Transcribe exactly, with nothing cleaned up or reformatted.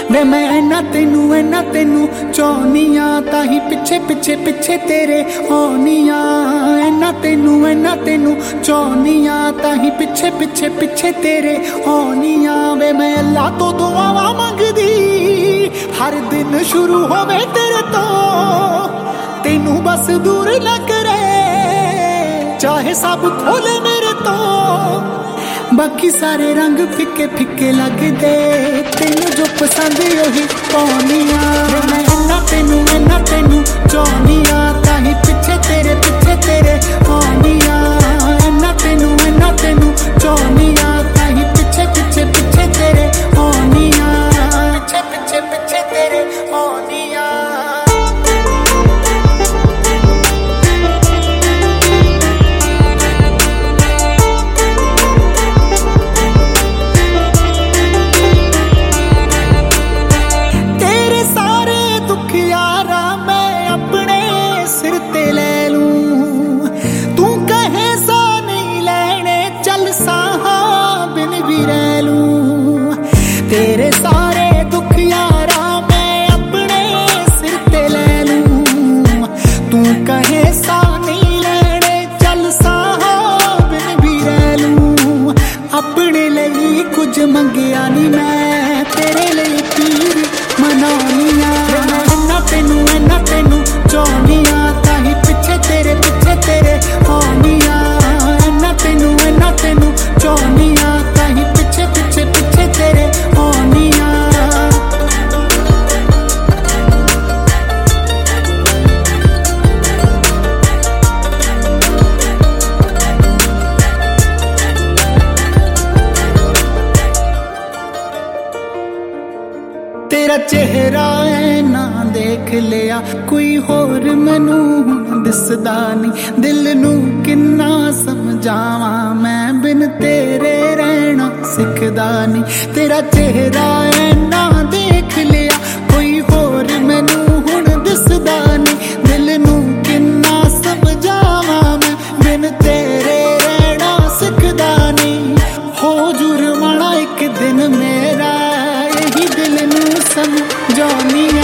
वे मैं इन्ना तेनू इन्ना तेनू चाहनिया, ताही पिछे पिछे पिछे तेरे आनिया। इन्ना तेनू इन्ना तेनू चाहनिया, ताही पिछे पिछे पिछे तेरे आनिया। वे मैं अल्लाह तो दुआवां मंगदी, हर दिन शुरू होवे तेरे तो, तेनू बस दूर न करे, चाहे सब खोले मेरे तो। बाकी सारे रंग फिके फिके लगदे, तेनू जो पसंद ओही पाउनिया। मैं इन्ना तेनू इन्ना तेनू चाहनिया, ताही पिछे तेरे पिछे तेरे आनिया। इन्ना तेनू इन्ना तेनू चाहनिया, ताही पिछे पिछे पिछे तेरे आनिया। पिछे पिछे पिछे तेरे आनिया। तेरे सारे दुख यारा मैं अपने सिर ते ले लूं, तू कहे सा नहीं लेने चल साहा बिन भी रह लूं। अपने लिए कुछ मंगिया नहीं मैं, तेरे लिए पीर मनानिया। मैं इन्ना तेनू इन्ना तेनू चाहनिया, ताही पिछे तेरे पिछे तेरे आनिया। इन्ना तेनू इन्ना तेनू चाहनिया, ताही पिछे पिछे पिछे तेरे आनिया। तेरा चेहरा है ना देख लिया कोई होर, मैनू हुण दिसदा नहीं, दिल नू किन्ना समझावा मैं, बिन तेरे रहना सिखदा नहीं। तेरा चेहरा है ना देख लिया कोई होर, मैनू हुण दिसदा नहीं, दिल नू किन्ना समझावा मैं, बिन तेरे रहना सिखदा नहीं। हो जुर्माना एक दिन मेरा, यही दिल नू समझानिया।